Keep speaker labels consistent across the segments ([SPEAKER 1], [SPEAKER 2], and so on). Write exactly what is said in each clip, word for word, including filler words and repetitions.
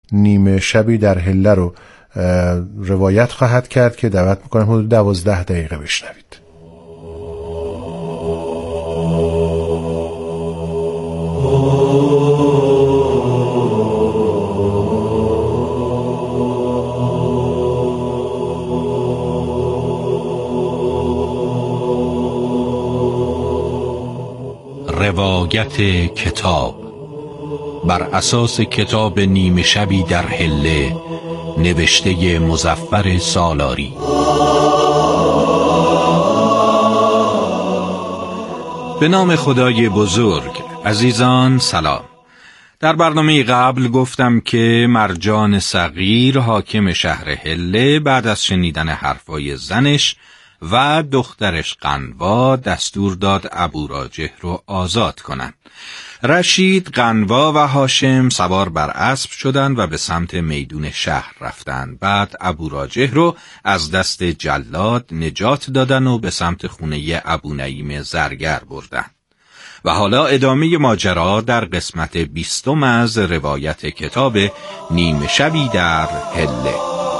[SPEAKER 1] نیمه شبی در حله رو روایت خواهد کرد که دعوت میکنم حدود دوازده دقیقه بشنوید.
[SPEAKER 2] روایت کتاب بر اساس کتاب نیمه شبی در حله نوشته مظفر سالاری. به نام خدای بزرگ. عزیزان سلام. در برنامه قبل گفتم که مرجان صغیر حاکم شهر حله بعد از شنیدن حرفای زنش و دخترش قنوا دستور داد ابوراجه رو آزاد کنن. رشید، قنوا و هاشم سوار بر اسب شدند و به سمت میدون شهر رفتند. بعد ابوراجه رو از دست جلاد نجات دادن و به سمت خونه ابونعیم زرگر بردن. و حالا ادامه ماجرا در قسمت بیستم از روایت کتاب نیمه شبی در حله.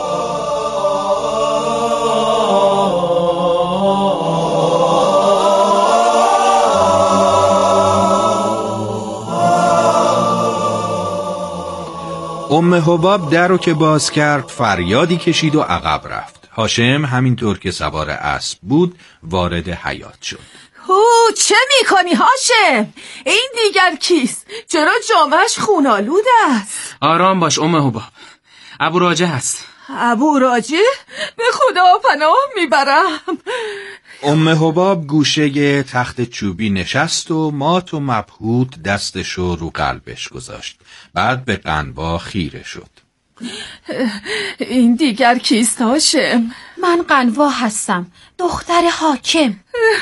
[SPEAKER 2] ام حباب در رو که باز کرد فریادی کشید و عقب رفت. هاشم همینطور که سوار اسب بود وارد حیاط شد.
[SPEAKER 3] او چه میکنی هاشم؟ این دیگر کیست؟ چرا جامهش خونالود است؟
[SPEAKER 4] آرام باش ام حباب، ابوراجه هست.
[SPEAKER 3] ابوراجه؟ به خدا پناه میبرم.
[SPEAKER 2] ام حباب گوشه تخت چوبی نشست و مات و مبهوت دستشو رو قلبش گذاشت. بعد به قنوا خیره شد.
[SPEAKER 3] این دیگر کیست هاشم؟
[SPEAKER 5] من قنوا هستم، دختر حاکم.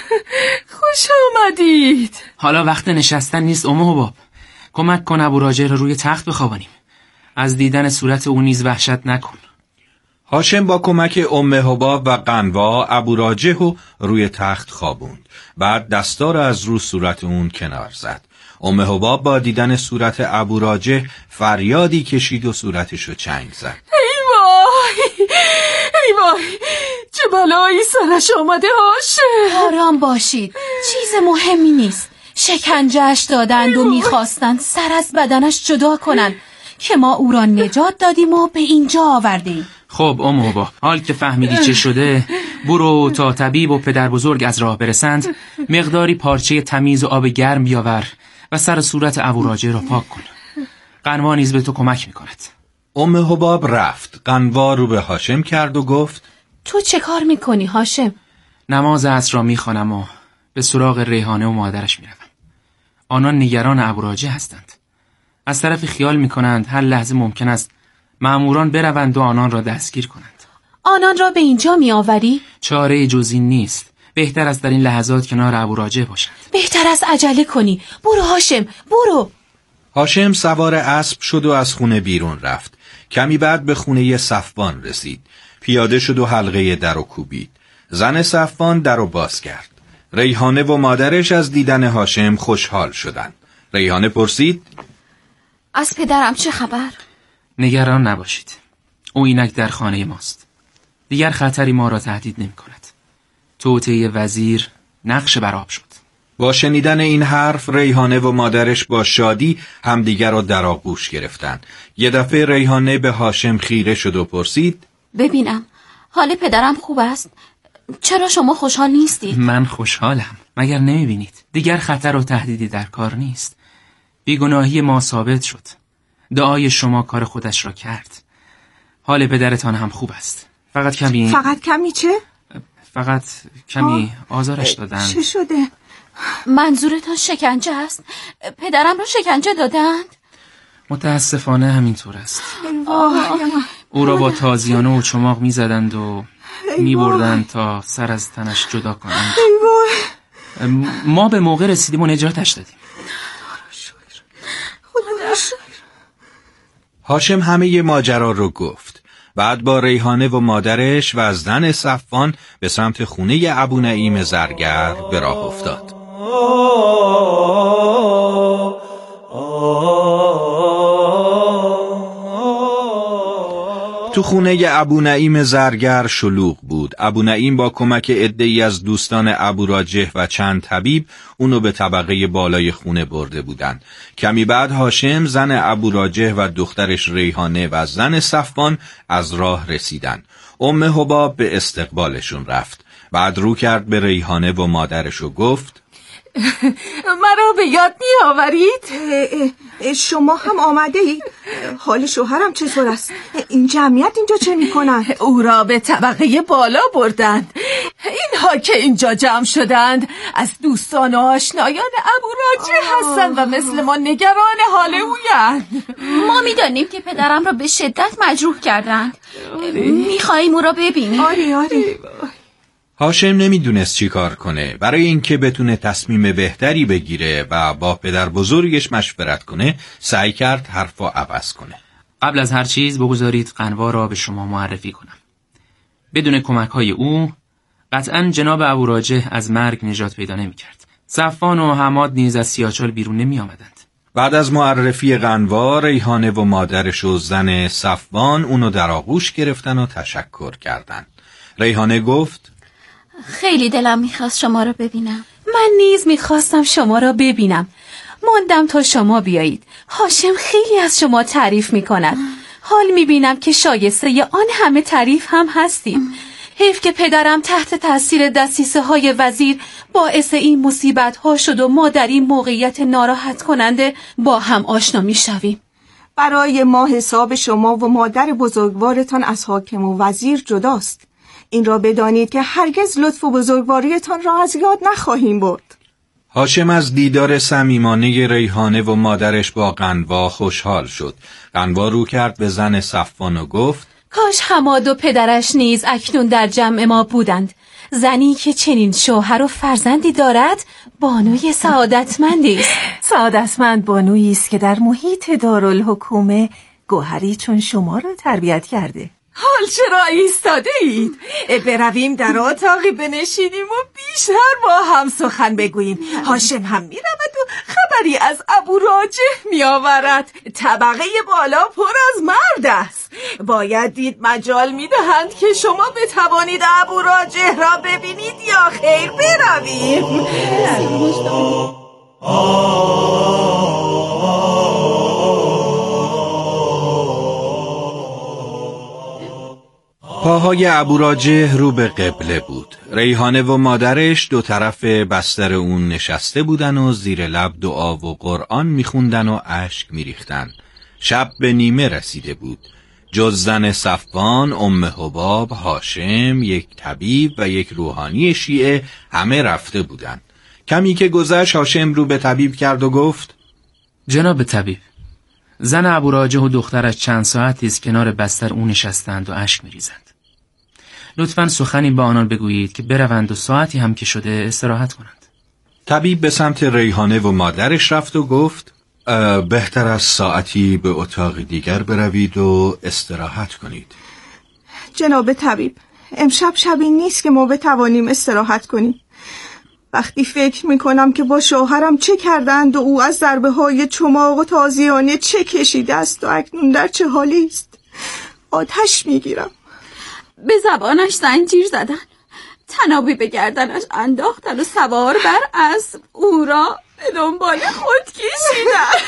[SPEAKER 3] خوش آمدید.
[SPEAKER 4] حالا وقت نشستن نیست ام حباب، کمک کن ابوراجه رو روی تخت بخوابانیم. از دیدن صورت او نیز وحشت نکن.
[SPEAKER 2] هاشم با کمک ام حباب و قنوا ابوراجه رو روی تخت خوابوند. بعد دستا رو از رو صورت اون کنار زد. ام حباب با دیدن صورت ابوراجه فریادی کشید و صورتشو چنگ زد.
[SPEAKER 3] ای وای ای وای، چه بلایی سرش آمده هاشم.
[SPEAKER 5] آرام باشید، چیز مهمی نیست. شکنجهش دادند و میخواستند سر از بدنش جدا کنند که ما او را نجات دادیم و به اینجا آوردیم.
[SPEAKER 4] خب ام حباب، حال که فهمیدی چه شده، برو تا طبیب و پدر بزرگ از راه برسند مقداری پارچه تمیز و آب گرم بیاور و سر صورت ابوراجه را پاک کن. قنوا نیز به تو کمک میکند.
[SPEAKER 2] ام حباب رفت. قنوا رو به هاشم کرد و گفت
[SPEAKER 5] تو چه کار میکنی هاشم؟
[SPEAKER 4] نماز عصر را میخوانم و به سراغ ریحانه و مادرش میروم. آنان نگران ابوراجه هستند. از طرف خیال میکنند هر لحظه ممکن است مأموران بروند و آنان را دستگیر کنند.
[SPEAKER 5] آنان را به اینجا میآوری؟
[SPEAKER 4] چاره جزی نیست. بهتر است در این لحظات کنار ابوراجه باشند.
[SPEAKER 5] بهتر است عجله کنی. برو هاشم، برو.
[SPEAKER 2] هاشم سوار اسب شد و از خونه بیرون رفت. کمی بعد به خونه صفوان رسید. پیاده شد و حلقه در و کوبید. زن صفوان در و باز کرد. ریحانه و مادرش از دیدن هاشم خوشحال شدند. ریحانه پرسید
[SPEAKER 5] از پدرم چه خبر؟
[SPEAKER 4] نگران نباشید، او اینک در خانه ماست. دیگر خطری ما را تهدید نمی کند. توطئه وزیر نقش برآب شد.
[SPEAKER 2] با شنیدن این حرف ریحانه و مادرش با شادی همدیگر را در آغوش گرفتند. یه دفعه ریحانه به هاشم خیره شد و پرسید
[SPEAKER 5] ببینم حال پدرم خوب است؟ چرا شما خوشحال نیستید؟
[SPEAKER 4] من خوشحالم، مگر نمی بینید دیگر خطر و تهدیدی در کار نیست. بیگناهی ما ثابت شد. دعای شما کار خودش را کرد. حال پدرتان هم خوب است. فقط کمی
[SPEAKER 3] فقط کمی چه؟
[SPEAKER 4] فقط کمی آزارش دادن.
[SPEAKER 3] چه شده؟
[SPEAKER 5] منظورتان شکنجه است؟ پدرم را شکنجه دادند؟
[SPEAKER 4] متاسفانه همینطور است. او را با تازیانه و چماق می زدند و می بردند تا سر از تنش جدا کنند. ما به موقع رسیدیم و نجاتش دادیم.
[SPEAKER 2] هاشم همه ماجرا رو گفت. بعد با ریحانه و مادرش و زن صفوان به سمت خونه ابونعیم زرگر به راه افتاد. تو خونه ابو نعیم زرگر شلوغ بود. ابو نعیم با کمک عده‌ای از دوستان ابو راجح و چند طبیب اونو به طبقه بالای خونه برده بودن. کمی بعد هاشم، زن ابو راجح و دخترش ریحانه و زن صفوان از راه رسیدن. ام حباب به استقبالشون رفت. بعد رو کرد به ریحانه و مادرش و گفت:
[SPEAKER 3] مرا به یاد می آورید؟
[SPEAKER 6] شما هم آمده اید؟ حال شوهرم چطور است؟ این جمعیت اینجا چه می کنن؟
[SPEAKER 3] او را به طبقه بالا بردند. اینها که اینجا جمع شدند از دوستان و آشنایان ابو راجح هستند و مثل ما نگران حال اویند.
[SPEAKER 5] ما می دانیم که پدرم را به شدت مجروح کردند. می خواهیم او را ببینیم.
[SPEAKER 6] آری آری.
[SPEAKER 2] هاشم نمیدونست چی کار کنه. برای اینکه بتونه تصمیم بهتری بگیره و با پدر بزرگش مشورت کنه، سعی کرد حرفا عوض کنه.
[SPEAKER 4] قبل از هر چیز بگذارید قنوا را به شما معرفی کنم. بدون کمک های او قطعاً جناب ابو راجح از مرگ نجات پیدا نمی کرد. صفوان و حماد نیز از سیاچال بیرون نمی آمدند.
[SPEAKER 2] بعد از معرفی قنوا، ریحانه و مادرش و زن صفوان اونو در آغوش گرفتن و تشکر کردن. ریحانه گفت:
[SPEAKER 5] خیلی دلم میخواست شما را ببینم.
[SPEAKER 7] من نیز میخواستم شما را ببینم. ماندم تا شما بیایید. هاشم خیلی از شما تعریف میکند. حال میبینم که شایسته آن همه تعریف هم هستید. حیف که پدرم تحت تاثیر دسیسه های وزیر باعث این مصیبت ها شد و ما در این موقعیت ناراحت کننده با هم آشنا میشویم.
[SPEAKER 6] برای ما حساب شما و مادر بزرگوارتان از حاکم و وزیر جداست. این را بدانید که هرگز لطف و بزرگواریتان را از یاد نخواهیم برد.
[SPEAKER 2] هاشم از دیدار صمیمانه ریحانه و مادرش با قنوا خوشحال شد. قنوا رو کرد به زن صفوان و گفت:
[SPEAKER 7] کاش حماد و پدرش نیز اکنون در جمع ما بودند. زنی که چنین شوهر و فرزندی دارد بانوی سعادتمندی است.
[SPEAKER 3] سعادتمند بانویی است که در محیط دارالحکومه گوهری چون شما را تربیت کرده. حال چرا ایستاده اید؟ برویم در اتاقی بنشینیم و بیشتر با هم سخن بگوییم. هاشم هم می رود و خبری از ابو راجح می آورد. طبقه بالا پر از مرد است. باید دید مجال می دهند که شما بتوانید ابو راجح را ببینید یا خیر برویم.
[SPEAKER 2] پاهای ابو راجح رو به قبله بود. ریحانه و مادرش دو طرف بستر اون نشسته بودن و زیر لب دعا و قرآن میخوندن و اشک میریختن. شب به نیمه رسیده بود. جز زن صفوان، ام حباب، هاشم، یک طبیب و یک روحانی شیعه همه رفته بودن. کمی که گذشت هاشم رو به طبیب کرد و گفت:
[SPEAKER 4] جناب طبیب، زن ابو راجح و دخترش چند ساعتی است کنار بستر اون نشستند و اشک میریزند. لطفاً سخنی با آنان بگویید که بروند و ساعتی هم که شده استراحت کنند.
[SPEAKER 2] طبیب به سمت ریحانه و مادرش رفت و گفت: بهتر از ساعتی به اتاق دیگر بروید و استراحت کنید.
[SPEAKER 6] جناب طبیب، امشب شبی نیست که ما بتوانیم استراحت کنیم. وقتی فکر میکنم که با شوهرم چه کردند و او از ضربه های چماق و تازیانه چه کشیده است و اکنون در چه حالی است، آتش میگیرم.
[SPEAKER 5] به زبانش زنجیر زدن، تنابی به گردنش انداختن و سوار بر اسب او را به دنبال خود کشیدن.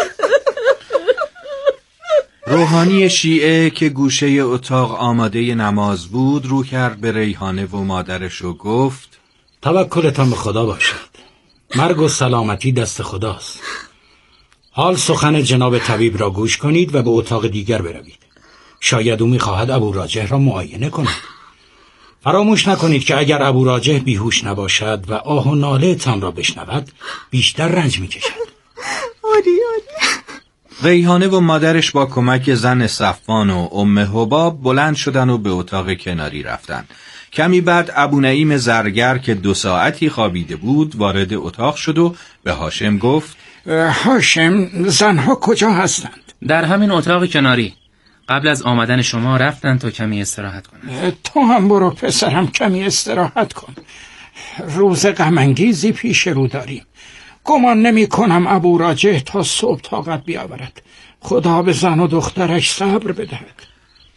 [SPEAKER 2] روحانی شیعه که گوشه اتاق آماده نماز بود رو کرد به ریحانه و مادرش و گفت:
[SPEAKER 8] توکلتان به خدا باشد. مرگ و سلامتی دست خداست. حال سخن جناب طبیب را گوش کنید و به اتاق دیگر بروید. شاید او می‌خواهد ابو راجح را معاینه کند. فراموش نکنید که اگر ابو راجح بیهوش نباشد و آه و ناله تان را بشنود بیشتر رنج می‌کشد.
[SPEAKER 6] آری آری.
[SPEAKER 2] ریحانه و مادرش با کمک زن صفوان و ام حباب بلند شدن و به اتاق کناری رفتن. کمی بعد ابو نعیم زرگر که دو ساعتی خوابیده بود وارد اتاق شد و به هاشم گفت:
[SPEAKER 9] هاشم، زنها کجا هستند؟
[SPEAKER 4] در همین اتاق کناری. قبل از آمدن شما رفتن تا کمی استراحت کنند.
[SPEAKER 9] تو هم برو پسرم، کمی استراحت کن. روز غم انگیزی پیش رو داریم. گمان نمی کنم ابو راجح تا صبح طاقت بیاورد. خدا به زن و دخترش صبر بدهد.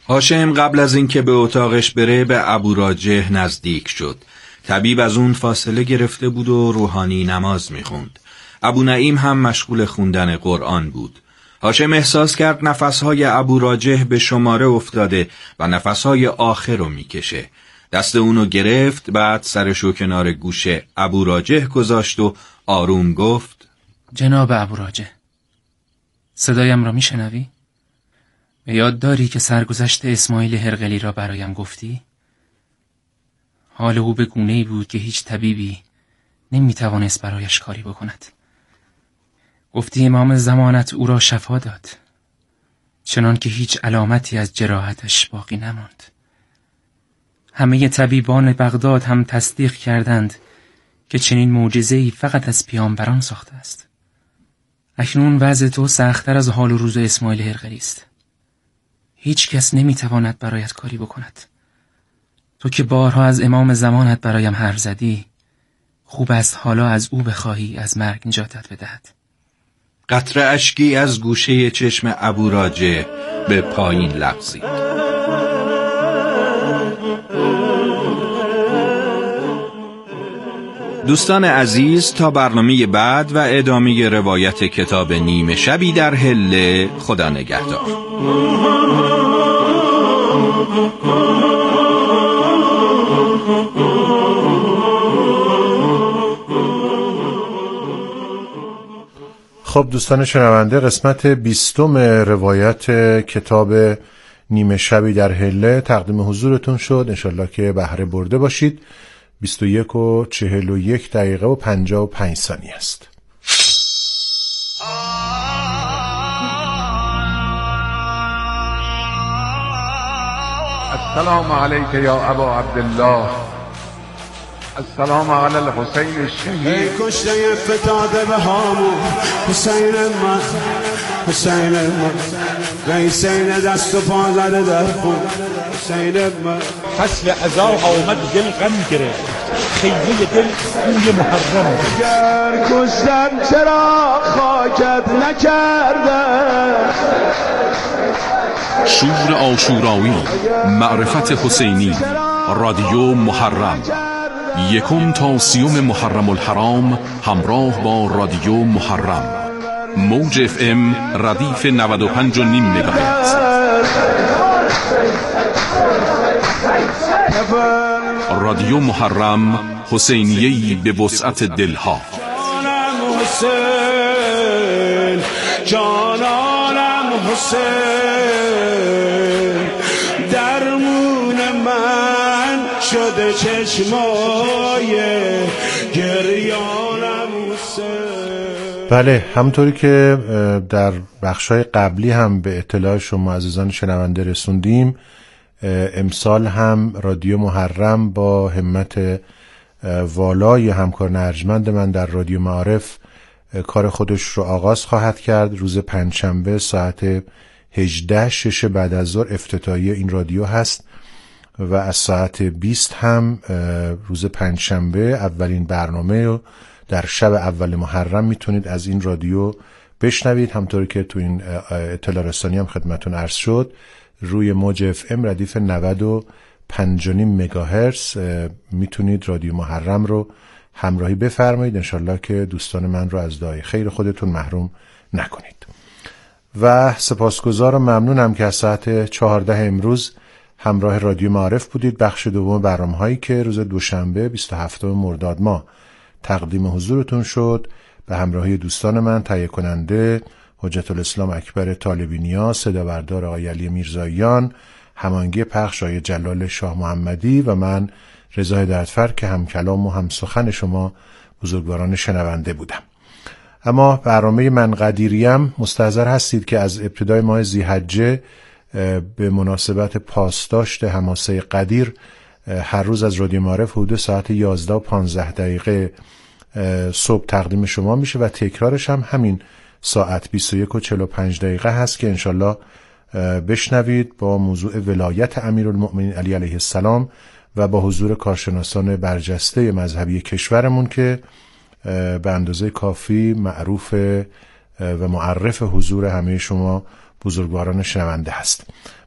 [SPEAKER 2] هاشم قبل از اینکه به اتاقش بره به ابوراجح نزدیک شد. طبیب از اون فاصله گرفته بود و روحانی نماز میخوند. ابو نعیم هم مشغول خوندن قرآن بود. هاشم احساس کرد نفسهای ابوراجح به شماره افتاده و نفسهای آخر رو میکشه. دست اونو گرفت، بعد سرشو کنار گوش ابوراجح گذاشت و آروم گفت:
[SPEAKER 4] جناب ابوراجح، صدایم را میشنوی؟ یاد داری که سرگذشت اسماعیل هرقلی را برایم گفتی؟ حال او به گونه‌ای بود که هیچ طبیبی نمیتوانست برایش کاری بکند. گفتی امام زمانت او را شفا داد، چنان که هیچ علامتی از جراحتش باقی نماند. همه طبیبان بغداد هم تصدیق کردند که چنین معجزه‌ای فقط از پیامبران ساخته است. اکنون وضع تو سخت‌تر از حال و روز اسماعیل هرقلی است. هیچ کس نمیتواند برایت کاری بکند. تو که بارها از امام زمانت برایم حرف زدی، خوب است حالا از او بخواهی از مرگ نجاتت بدهد.
[SPEAKER 2] قطره اشکی از گوشه چشم ابوراجح به پایین لغزید. دوستان عزیز، تا برنامه بعد و ادامه روایت کتاب نیمه شبی در حله، خدا نگهدار.
[SPEAKER 1] خب دوستان شنونده، قسمت بیستم روایت کتاب نیمه شبی در حله تقدیم حضورتون شد. انشالله که بهره برده باشید. بیست و یک و چهل و یک دقیقه و پنجاه و پنج ثانیه است.
[SPEAKER 10] السلام علیک یا ابا عبدالله، السلام علی الحسین الشهید.
[SPEAKER 11] کشته فتاده به هامون حسین من، حسین من، حسین دست و پا زده در خون حسین من.
[SPEAKER 12] فصل عزا آمد دل غم گرفت، خیلی دل بوی محرم.
[SPEAKER 11] اگر کشتن چرا خاکت نکردن؟
[SPEAKER 13] شور عاشورایی، معرفت حسینی، رادیو محرم، یکم تا سیوم محرم الحرام همراه با رادیو محرم. موج اف ام ردیف نود و پنج و نیم مگاهرتز. رادیو محرم، حسینیه‌ای به وسعت دلها.
[SPEAKER 11] جانم حسین، جانانم حسین، درمون من شده چشمای گریانم حسین.
[SPEAKER 1] بله، همونطوری که در بخشای قبلی هم به اطلاع شما عزیزان شنونده رسوندیم، امسال هم رادیو محرم با همت والای همکار ارجمند من در رادیو معارف کار خودش رو آغاز خواهد کرد. روز پنجشنبه ساعت هجده شش بعد از ظهر افتتاحیه این رادیو هست و از ساعت بیست هم روز پنجشنبه اولین برنامه رو در شب اول محرم میتونید از این رادیو بشنوید. همطوری که تو این اطلاع رسانی هم خدمتون عرض شد، روی موج اف ام ردیف نود و پنج و نیم مگاهرتز میتونید رادیو محرم رو همراهی بفرمایید. انشالله که دوستان من رو از دعای خیر خودتون محروم نکنید. و سپاسگزار و ممنونم که از ساعت چهارده امروز همراه رادیو معارف بودید. بخش دوم برنامه هایی که روز دوشنبه بیست و هفتم مرداد ماه تقدیم حضورتون شد به همراهی دوستان من، تهیه کننده حجت الاسلام اکبر طالبی نیاز، صدا بردار آقای علی میرزاییان، هماهنگی پخش آقای جلال شاه محمدی و من رضا هدایتفر که هم کلام و هم سخن شما بزرگواران شنونده بودم. اما برنامه من قدیریم مستحضر هستید که از ابتدای ماه ذی‌حجه به مناسبت پاسداشت حماسه قدیر هر روز از رادیو معارف حدود ساعت یازده و پانزده دقیقه صبح تقدیم شما میشه و تکرارش هم همین ساعت بیست و یک و چهل و پنج دقیقه هست که انشالله بشنوید با موضوع ولایت امیرالمؤمنین علی علیه السلام و با حضور کارشناسان برجسته مذهبی کشورمون که به اندازه کافی معروف و معرف حضور همه شما بزرگواران شنونده هست.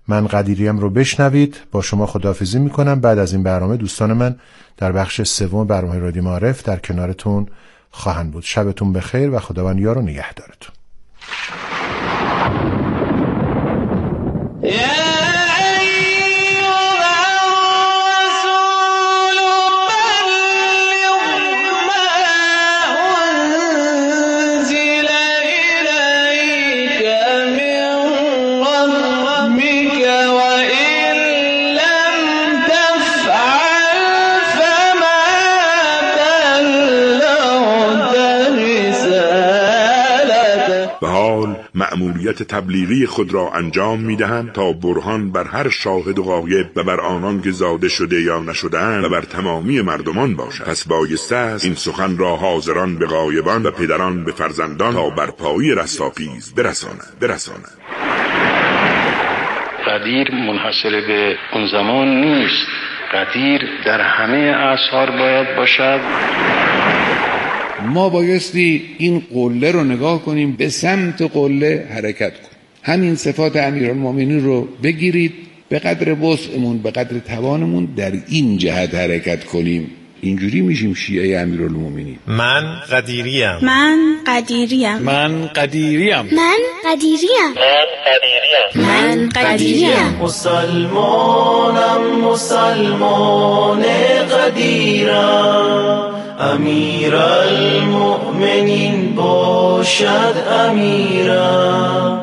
[SPEAKER 1] من قدیریم رو بشنوید. با شما خداحافظی میکنم. بعد از این برنامه دوستان من در بخش سوم برنامه رادیو معارف در کنارتون خواهند بود. شبتون بخیر و خداوند یار و نگهدارتون.
[SPEAKER 14] مأموریت تبلیغی خود را انجام می‌دهند تا برهان بر هر شاهد و غایب و بر آنان که زاده شده یا نشده‌اند و بر تمامی مردمان باشد. پس بایسته است این سخن را حاضران به غایبان و پدران به فرزندان تا بر پایی رستاخیز برساند برساند
[SPEAKER 15] قدیر منحصر به اون زمان نیست، قدیر در همه اعصار باید باشد.
[SPEAKER 16] ما بایستی این قله رو نگاه کنیم، به سمت قله حرکت کنیم. همین صفات امیرالمومنین رو بگیرید، به قدر وسعمون، به قدر توانمون در این جهت حرکت کنیم. اینجوری میشیم شیعه امیرالمومنین.
[SPEAKER 17] من قدیریم.
[SPEAKER 18] من قدیریم.
[SPEAKER 17] من قدیریم.
[SPEAKER 18] من قدیریم.
[SPEAKER 17] من
[SPEAKER 18] قدیریم. من قدیریم.
[SPEAKER 19] مسلمانم مسلمان قدیرم، امیرالمؤمنین باشد امیرم،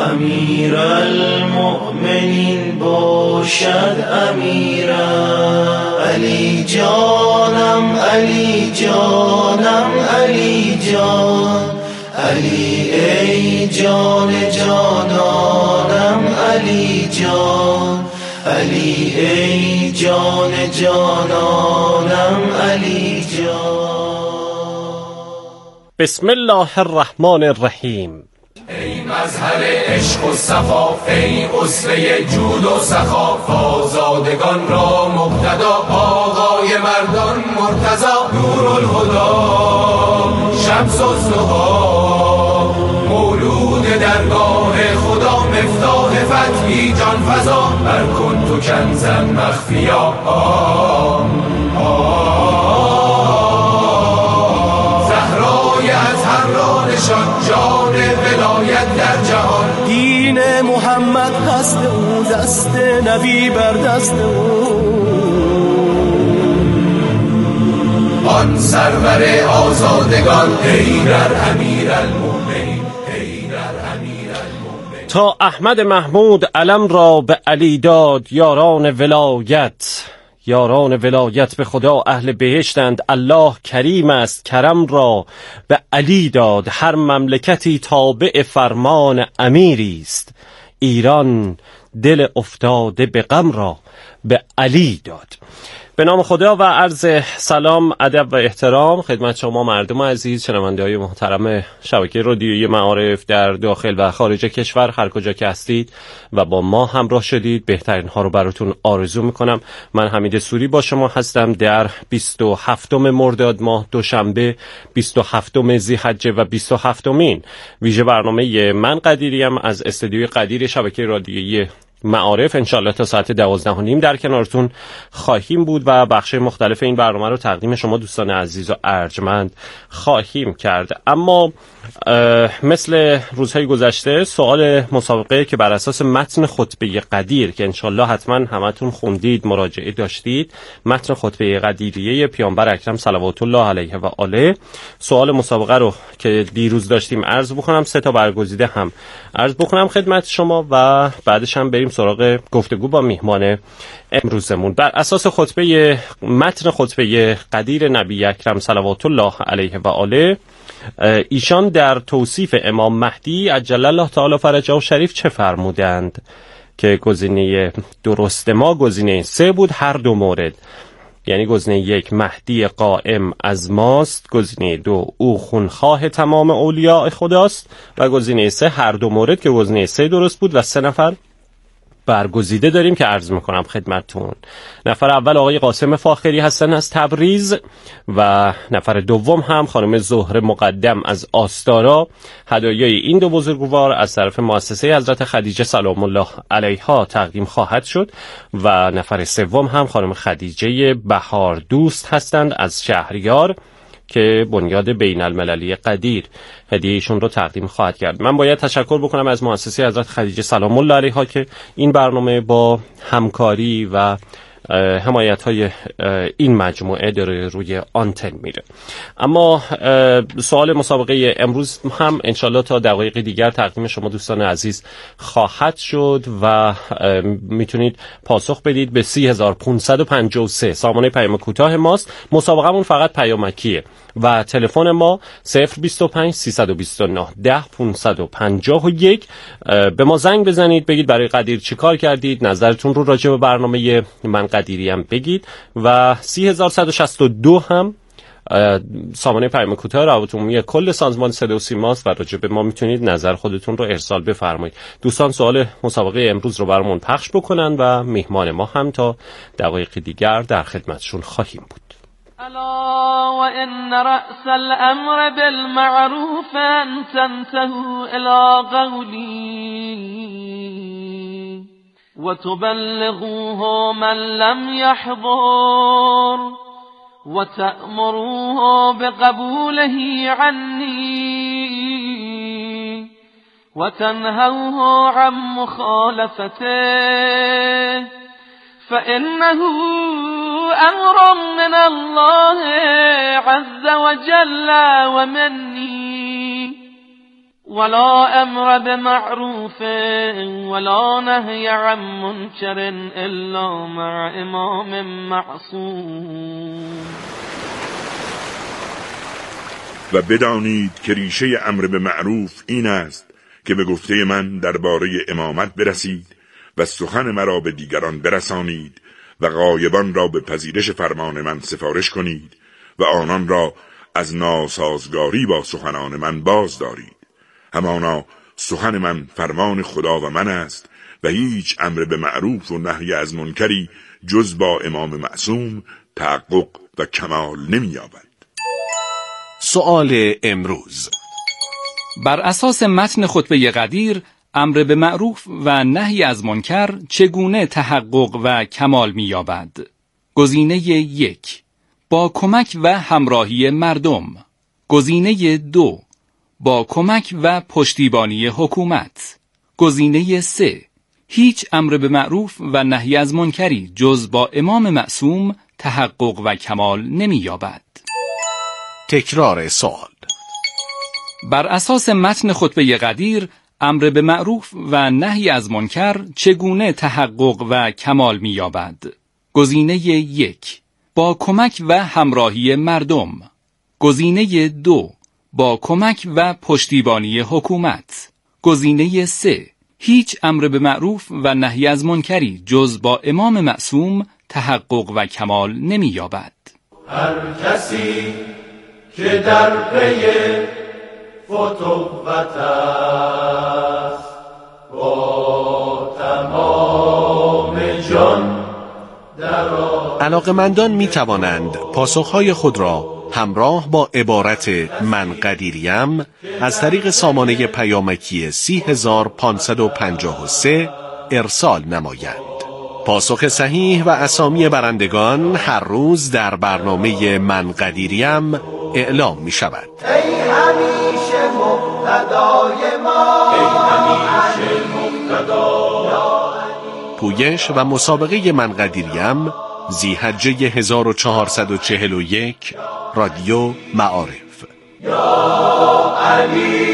[SPEAKER 19] امیرالمؤمنین باشد امیرم. علی جانم علی جانم علی جان، علی ای جان جانانم علی جان، علی ای جان جانانم علی جان.
[SPEAKER 20] بسم الله الرحمن الرحیم.
[SPEAKER 21] ای مظهر عشق و صفا، ای اسوه جود و سخا، آزادگان را مقتدا، آقای مردان مرتضی، نورالهدی شمس الضحی، مولود درگاه خدا، مفتاح فتحی جان فزا، بر کن تو کنزا مخفیا. آه آه زهرای اطهر را نشان، جان ولایت در جهان.
[SPEAKER 19] دین محمد هست او، دست نبی بر دست او،
[SPEAKER 21] آن سرور آزادگان، حیدر امیرالمؤمنین، حیدر امیرالمؤمنین.
[SPEAKER 20] تا احمد محمود علم را به علی داد، یاران ولایت یاران ولایت به خدا اهل بهشتند. الله کریم است، کرم را به علی داد، هر مملکتی تابع فرمان امیری است. ایران دل افتاده به غم را به علی داد. به نام خدا و عرض سلام، ادب و احترام خدمت شما مردم عزیز، شنونده‌های محترم شبکه رادیویی معارف در داخل و خارج کشور، هر کجا که هستید و با ما همراه شدید، بهترین ها رو براتون آرزو میکنم. من حمید سوری با شما هستم در بیست و هفتم مرداد ماه، دوشنبه بیست و هفتم ذی‌حجه و بیست و هفتمین ویژه برنامه من قدیریم از استودیوی قدیر شبکه رادیویی معارف. انشالله تا ساعت دوازده و نیم در کنارتون خواهیم بود و بخش مختلف این برنامه رو تقدیم شما دوستان عزیز و ارجمند خواهیم کرد. اما مثل روزهای گذشته سوال مسابقه که بر اساس متن خطبه قدیر که انشالله حتما همتون خوندید، مراجعه داشتید، متن خطبه قدیریه پیامبر اکرم صلوات الله علیه و آله، سوال مسابقه رو که دیروز داشتیم عرض بکنم، سه تا برگزیده هم عرض بکنم خدمت شما و بعدش هم بریم سراغ گفتگو با میهمان امروزمون. بر اساس خطبه متن خطبه قدیر نبی اکرم صلوات الله علیه و آله، ایشان در توصیف امام مهدی عجل الله تعالی فرجه شریف چه فرمودند؟ که گزینه درست ما گزینه سه بود، هر دو مورد، یعنی گزینه یک مهدی قائم از ماست، گزینه دو او خونخواه تمام اولیاء خداست و گزینه سه هر دو مورد که گزینه سه درست بود و سه نفر برگزیده داریم که عرض میکنم خدمتتون. نفر اول آقای قاسم فاخری هستن از تبریز و نفر دوم هم خانم زهره مقدم از آستارا. هدایای این دو بزرگوار از طرف مؤسسه حضرت خدیجه سلام الله علیها تقدیم خواهد شد و نفر سوم هم خانم خدیجه بهار دوست هستند از شهریار که بنیاد بین المللی قدیر هدیهشون رو تقدیم خواهد کرد. من باید تشکر بکنم از مؤسسه حضرت خدیجه سلام الله علیها که این برنامه با همکاری و حمایت های این مجموعه داره روی آنتن میره. اما سوال مسابقه امروز هم انشالله تا دقایق دیگر تقدیم شما دوستان عزیز خواهد شد و میتونید پاسخ بدید به سه هزار و پانصد و پنجاه و سه. سامانه پیام کوتاه ماست. مسابقمون فقط پیامکیه و تلفن ما صفر بیست و پنج سیصد و بیست و نه ده پانصد و پنجاه و یک. به ما زنگ بزنید، بگید برای قدیر چی کار کردید، نظرتون رو راجع به برنامه من قدیری هم بگید و سه هزار و صد و شصت و دو هم سامانه پیام کوتاه روابط عمومی کل سازمان صدا و سیماست و راجع به ما میتونید نظر خودتون رو ارسال بفرمایید. دوستان سوال مسابقه امروز رو برامون پخش بکنن و میهمان ما هم تا دقایق دیگر در خدمتشون خواهیم بود.
[SPEAKER 7] الا وان رأس الامر بالمعروف ان تنتهوا الى قولی وتبلغوه من لم يحضر وتأمروه بقبوله عني وتنهوه عن مخالفته فإنه أمر من الله عز وجل ومني ولا أمر بمعروف ولا نهي عن منكر إلا مع إمام معصوم.
[SPEAKER 14] و بدانید که ریشه امر به معروف این است که به گفته من درباره امامت برسید و سخن مرا به دیگران برسانید و غایبان را به پذیرش فرمان من سفارش کنید و آنان را از ناسازگاری با سخنان من باز دارید. همانا سخن من فرمان خدا و من است و هیچ امر به معروف و نهی از منکری جز با امام معصوم تحقق و کمال نمی‌یابد.
[SPEAKER 13] سؤال امروز:
[SPEAKER 2] بر اساس متن خطبه قدیر امر به معروف و نهی از منکر چگونه تحقق و کمال می‌یابد؟ گزینه یک: با کمک و همراهی مردم. گزینه دو: با کمک و پشتیبانی حکومت. گزینه سه: هیچ امر به معروف و نهی از منکری جز با امام معصوم تحقق و کمال نمی‌یابد.
[SPEAKER 13] تکرار سوال:
[SPEAKER 2] بر اساس متن خطبه قدیر امر به معروف و نهی از منکر چگونه تحقق و کمال می‌یابد؟ گزینه یک: با کمک و همراهی مردم. گزینه دو: با کمک و پشتیبانی حکومت. گزینه سه: هیچ امر به معروف و نهی از منکری جز با امام معصوم تحقق و کمال نمی‌یابد.
[SPEAKER 21] هر کسی که در پی فتوت است با تمام جان در
[SPEAKER 13] علاقمندان می توانند پاسخهای خود را همراه با عبارت من قدیریم از طریق سامانه پیامکی سه هزار و پانصد و پنجاه و سه ارسال نمایند. پاسخ صحیح و اسامی برندگان هر روز در برنامه من قدیریم اعلام می شود.
[SPEAKER 21] ای همیشه مقتدای ما، ای همیشه مقتدا.
[SPEAKER 13] پویش و مسابقه من قدیریم ذی‌حجه هزار و چهارصد و چهل و یک، رادیو معارف.
[SPEAKER 21] یا علی.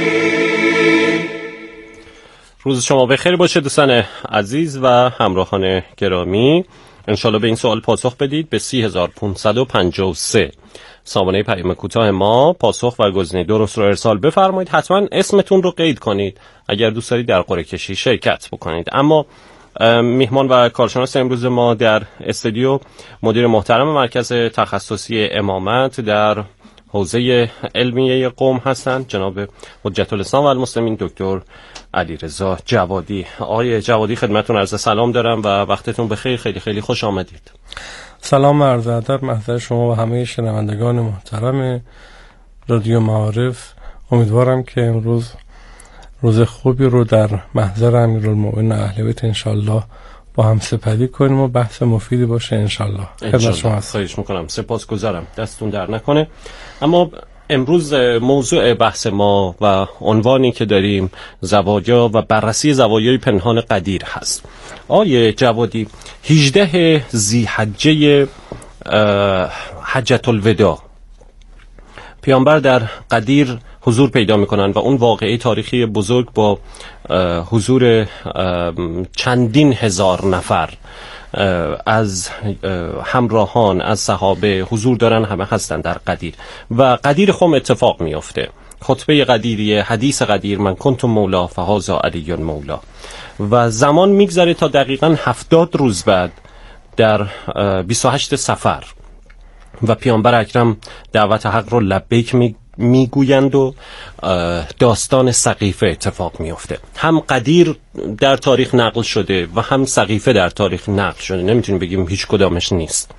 [SPEAKER 20] روز شما بخیر باشه دوستان عزیز و همراهان گرامی. انشالله به این سوال پاسخ بدید به سه هزار و پانصد و پنجاه و سه. سامانه پیام کوتاه ما پاسخ و گزینه درست رو ارسال بفرمایید. حتما اسمتون رو قید کنید اگر دوست دارید در قرعه کشی شرکت بکنید. اما میهمان و کارشناس امروز ما در استودیو مدیر محترم مرکز تخصصی امامت در حوزه علمیه قم هستند، جناب حجت الاسلام و المسلمین دکتر علیرضا جوادی. آقای جوادی خدمتتون عرض سلام دارم و وقتتون بخیر. خیلی خیلی خوش آمدید.
[SPEAKER 3] سلام عرض ادب محضر شما و همه شنوندگان محترم رادیو معارف. امیدوارم که امروز روز خوبی رو در محضر امیرالمومنین اهل بیت انشالله با هم سپری کنیم و بحث مفیدی باشه انشالله. خدمت شما هستم.
[SPEAKER 20] خواهش میکنم. سپاسگزارم. دستون در نکنه. اما امروز موضوع بحث ما و عنوانی که داریم زوایا و بررسی زوایای پنهان قدیر هست. آیه جوادی، هجده ذی‌حجه حجة الوداع پیامبر در قدیر حضور پیدا میکنن و اون واقعه تاریخی بزرگ با حضور چندین هزار نفر از همراهان، از صحابه حضور دارن، همه هستن در قدیر و قدیر خم اتفاق میفته. خطبه قدیریه، حدیث قدیر، من کنتم مولا فهذا علی مولا. و زمان میگذره تا دقیقاً هفتاد روز بعد در بیست و هشت صفر و پیامبر اکرم دعوت حق رو لبیک می میگویند و داستان سقیفه اتفاق میفته. هم قدیر در تاریخ نقل شده و هم سقیفه در تاریخ نقل شده، نمیتونیم بگیم هیچ کدامش نیست.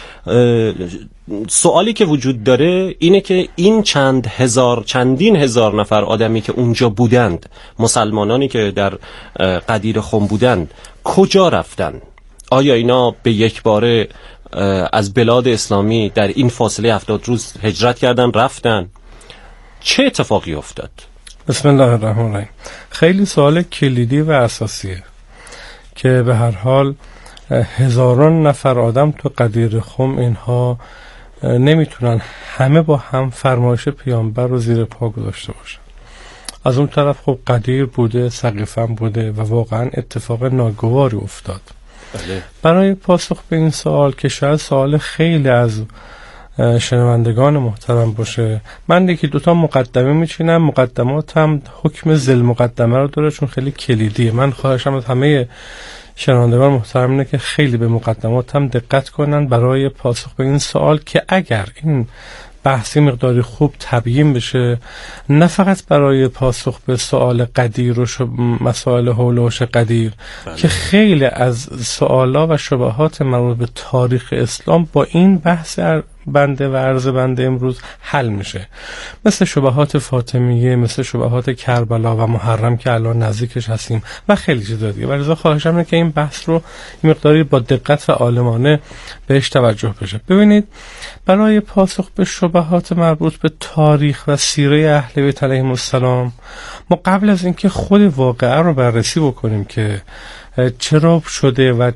[SPEAKER 20] سوالی که وجود داره اینه که این چند هزار چندین هزار نفر آدمی که اونجا بودند، مسلمانانی که در قدیر خم بودند، کجا رفتن؟ آیا اینا به یک باره از بلاد اسلامی در این فاصله هفتاد روز هجرت کردن رفتن؟ چه اتفاقی افتاد؟
[SPEAKER 3] بسم الله الرحمن الرحیم. خیلی سوال کلیدی و اساسیه که به هر حال هزاران نفر آدم تو قدیر خم، اینها نمیتونن همه با هم فرمایش پیامبر رو زیر پا گذاشته باشن. از اون طرف خب قدیر بوده، سقیفه بوده و واقعا اتفاق ناگواری افتاد. بله. برای پاسخ به این سوال که شاید سوال خیلی از شنوندگان محترم باشه، من یکی دوتا مقدمه میچینم. مقدمات هم حکم ذل مقدمه رو داره چون خیلی کلیدیه. من خواهشم از همه شنوندگان محترم اینه که خیلی به مقدمات هم دقت کنن برای پاسخ به این سوال که اگر این بحثی مقداری خوب تبیین بشه، نه فقط برای پاسخ به سوال قدیر و مسائل حول و حوش قدیر، بله، که خیلی از سوالا و شبهات مربوط به تاریخ اسلام با این بحث بنده و عرض بنده امروز حل میشه، مثل شبهات فاطمیه، مثل شبهات کربلا و محرم که الان نزدیکش هستیم و خیلی چیزا دیگه. ولی خواهشم اینه که این بحث رو این مقداری با دقت و عالمانه بهش توجه بشه. ببینید، برای پاسخ به شبهات مربوط به تاریخ و سیره اهل بیت علیهم السلام، ما قبل از اینکه خود واقعه رو بررسی بکنیم که چرا شده و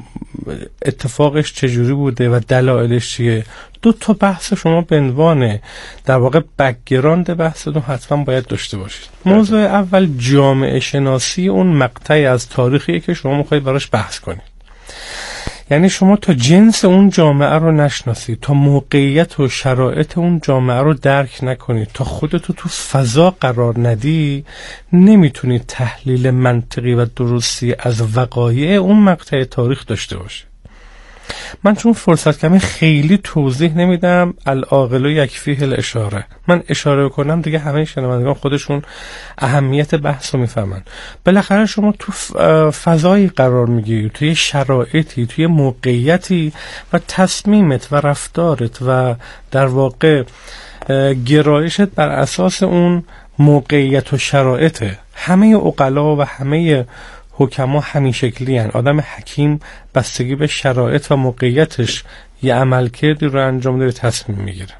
[SPEAKER 3] اتفاقش چجوری بوده و دلایلش چیه، دو تا بحث شما به عنوان در واقع بک‌گراند بحثتون حتما باید داشته باشید. موضوع اول جامعه شناسی اون مقطعی از تاریخیه که شما میخواید براش بحث کنید. یعنی شما تا جنس اون جامعه رو نشناسید، تا موقعیت و شرایط اون جامعه رو درک نکنید، تا خودتو تو فضا قرار ندی، نمیتونید تحلیل منطقی و درستی از وقایع اون مقطع تاریخ داشته باشید. من چون فرصت کمی خیلی توضیح نمیدم، العاقل یکفیه الاشاره، من اشاره کنم دیگه همه شنوندگان خودشون اهمیت بحث رو میفهمن. بالاخره شما تو فضایی قرار میگیری، توی شرایطی، توی موقعیتی و تصمیمت و رفتارت و در واقع گرایشت بر اساس اون موقعیت و شرایطه. همه عقلا و همه حکما همین شکلی هن. آدم حکیم بستگی به شرایط و موقعیتش یه عملکردی رو انجام ده، تصمیم میگیره.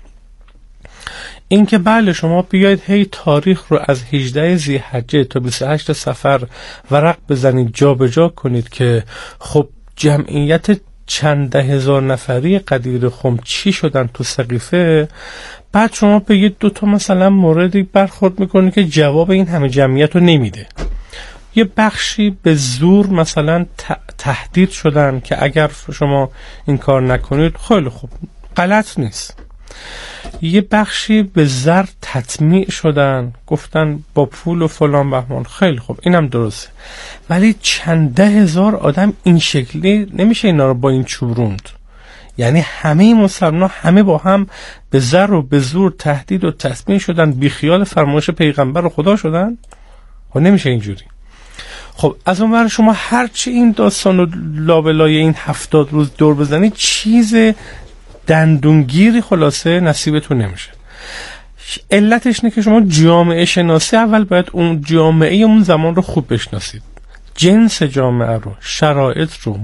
[SPEAKER 3] این که بله شما بیاید هی تاریخ رو از هجده ذی‌حجه تا بیست و هشت صفر ورق بزنید، جا به جا کنید که خب جمعیت چند ده هزار نفری قدیر خم چی شدن تو سقیفه، بعد شما بگید دوتا مثلا موردی برخورد میکنید که جواب این همه جمعیت رو نمیده. یه بخشی به زور مثلا تهدید شدن که اگر شما این کار نکنید خیلی خوب، غلط نیست. یه بخشی به زر تطمیع شدن، گفتن با پول و فلان بهمان، خیلی خوب، اینم درسته. ولی چند ده هزار آدم این شکلی نمیشه اینا رو با این چوب روند. یعنی همه مسلمان همه با هم به زر و به زور تهدید و تطمیع شدن، بی خیال فرمایش پیغمبر و خدا شدن. خب نمیشه اینجوری. خب از اون ور شما هرچی این داستان رو لابلای این هفتاد روز دور بزنید چیز دندونگیری خلاصه نصیبتون نمیشه. علتش اینه که شما جامعه شناسی اول باید اون جامعه اون زمان رو خوب بشناسید، جنس جامعه رو، شرایط رو،